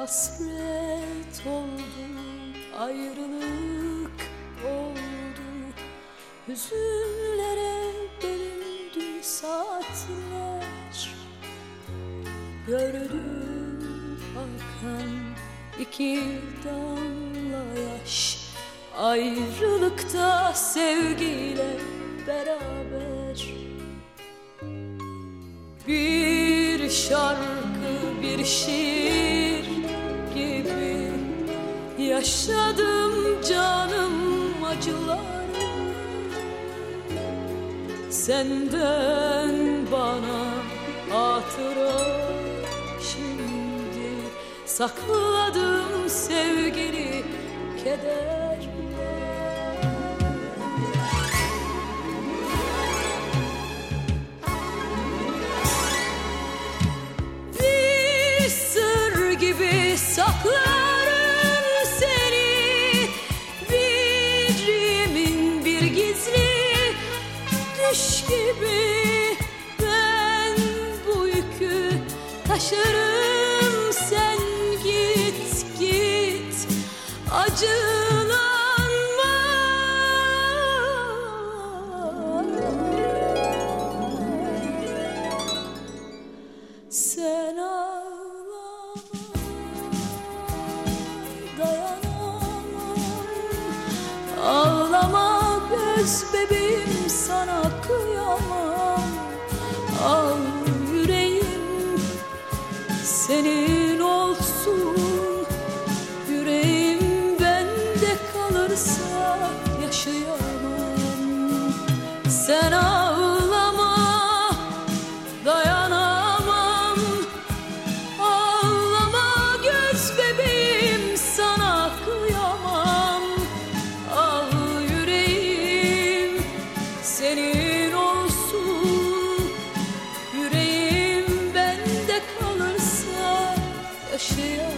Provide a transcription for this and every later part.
Hasret oldu, ayrılık oldu, hüzünlere bölündü saatler. Gördüm akan iki damla yaş, ayrılıkta sevgiyle beraber. Bir şarkı, bir şiir gibi yaşadım canım acıları. Senden bana hatıra, şimdi sakladım sevgili kederler. Bir sır gibi saklarım seni, bir yemin, bir gizli düş gibi. Ben bu yükü taşırım, sen git git, acılanma. Sen ağlama, dayanamam. Ağlama göz bebeğim, sana kıyamam. Al yüreğim senin olsun, yüreğim bende kalırsa yaşayamam. Sen ağlama, dayanamam. Ağlama göz bebeğim, sana kıyamam. Al yüreğim senin olsun, yüreğim bende kalırsa yaşayamam.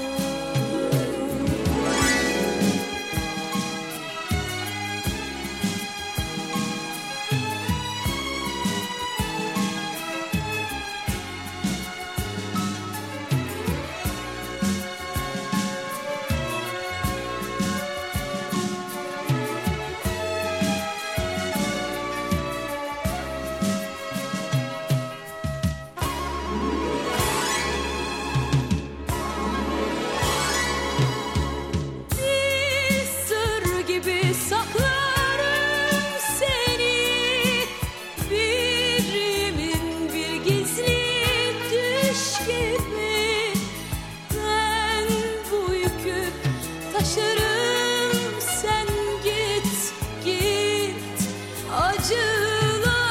Saklarım seni, bir yemin, bir gizli düş gibi. Ben bu yükü taşırım, sen git git, acılanma.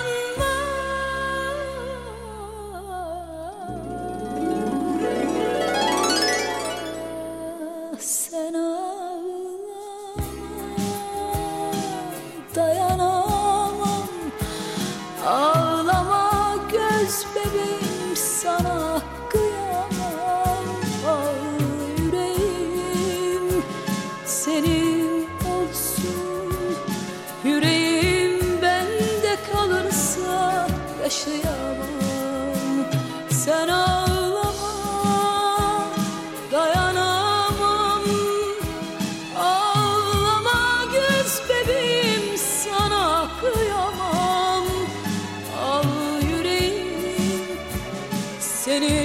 Sen dayanamam. Ağlama göz bebeğim, sana kıyamam. Al yüreğim senin olsun, yüreğim bende kalırsa yaşayamam. Sen ağlama, dayanamam. Ağlama göz bebeğim, sana kıyamam. Al yüreğim senin